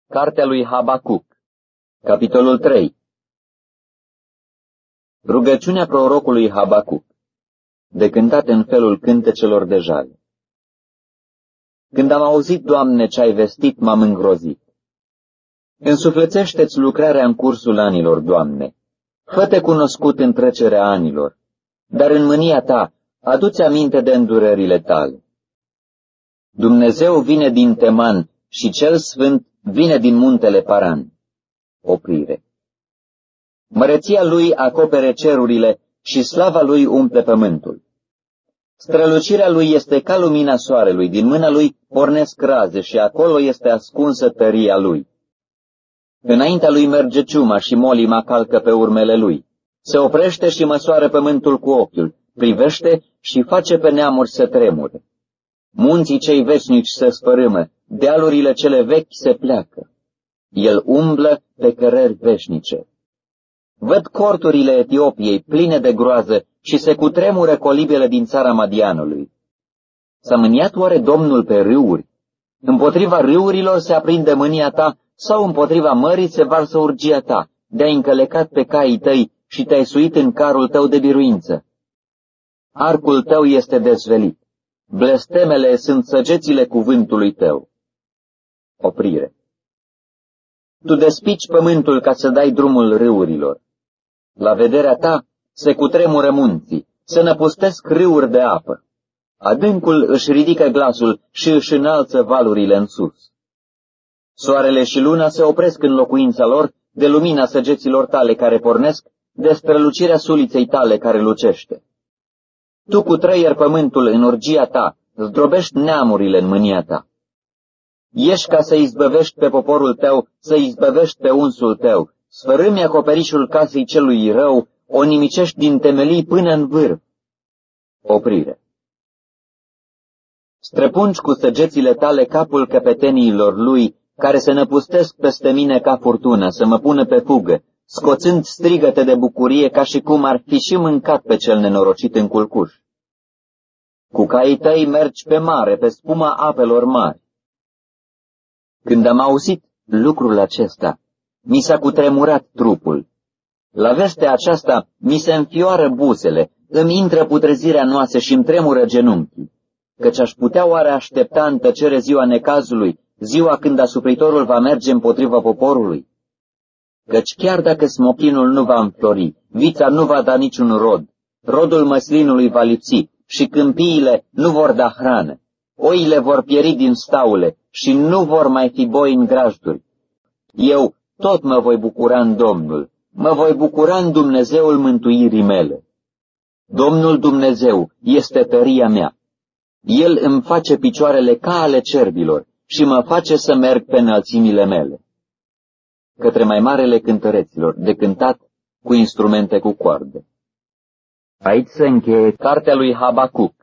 Cartea lui Habacuc, capitolul 3. Rugăciunea prorocului Habacuc, de cântat în felul cântecelor de jale. Când am auzit, Doamne, ce ai vestit, m-am îngrozit. Însuflețește-ți lucrarea în cursul anilor, Doamne. Fă-te cunoscut în trecerea anilor, dar în mânia ta adu-ți aminte de îndurările tale. Dumnezeu vine din Teman și cel Sfânt vine din muntele Paran. Oprire. Măreția lui acopere cerurile și slava lui umple pământul. Strălucirea lui este ca lumina soarelui, din mâna lui pornesc raze și acolo este ascunsă tăria lui. Înaintea lui merge ciuma și molima calcă pe urmele lui. Se oprește și măsoară pământul cu ochiul, privește și face pe neamuri să tremure. Munții cei veșnici se sfărâmă, dealurile cele vechi se pleacă. El umblă pe cărări veșnice. Văd corturile Etiopiei pline de groază și se cutremură colibele din țara Madianului. S-a mâniat oare Domnul pe râuri? Împotriva râurilor se aprinde mânia ta sau împotriva mării se varsă urgia ta, de-ai încălecat pe caii tăi și te-ai suit în carul tău de biruință? Arcul tău este dezvelit. Blestemele sunt săgețile cuvântului tău. Oprire. Tu despici pământul ca să dai drumul râurilor. La vederea ta se cutremură munții, se năpustesc râuri de apă. Adâncul își ridică glasul și își înalță valurile în sus. Soarele și luna se opresc în locuința lor de lumina săgeților tale care pornesc, de strălucirea suliței tale care lucește. Tu cutreieri pământul în urgia ta, zdrobești neamurile în mânia ta. Ești ca să izbăvești pe poporul tău, să izbăvești pe unsul tău, sfărâmi acoperișul casei celui rău, o nimicești din temelii până în vârf. Oprire. Străpungi cu săgețile tale capul căpeteniilor lui, care se năpustesc peste mine ca furtună, să mă pună pe fugă, scoțând strigăte de bucurie ca și cum ar fi și mâncat pe cel nenorocit în culcuș. Cu caii tăi mergi pe mare, pe spuma apelor mari. Când am auzit lucrul acesta, mi s-a cutremurat trupul. La vestea aceasta mi se înfioară buzele, îmi intră putrezirea noastră și îmi tremură genunchii, căci aș putea oare aștepta în tăcere ziua necazului, ziua când asupritorul va merge împotriva poporului? Căci chiar dacă smochinul nu va înflori, vița nu va da niciun rod, rodul măslinului va lipsi și câmpiile nu vor da hrană, oile vor pieri din staule și nu vor mai fi boi în grajduri. Eu tot mă voi bucura în Domnul, mă voi bucura în Dumnezeul mântuirii mele. Domnul Dumnezeu este tăria mea. El îmi face picioarele ca ale cerbilor și mă face să merg pe înălțimile mele. Către mai marele cântăreților, de cântat cu instrumente cu coarde. Aici se încheie cartea lui Habacuc.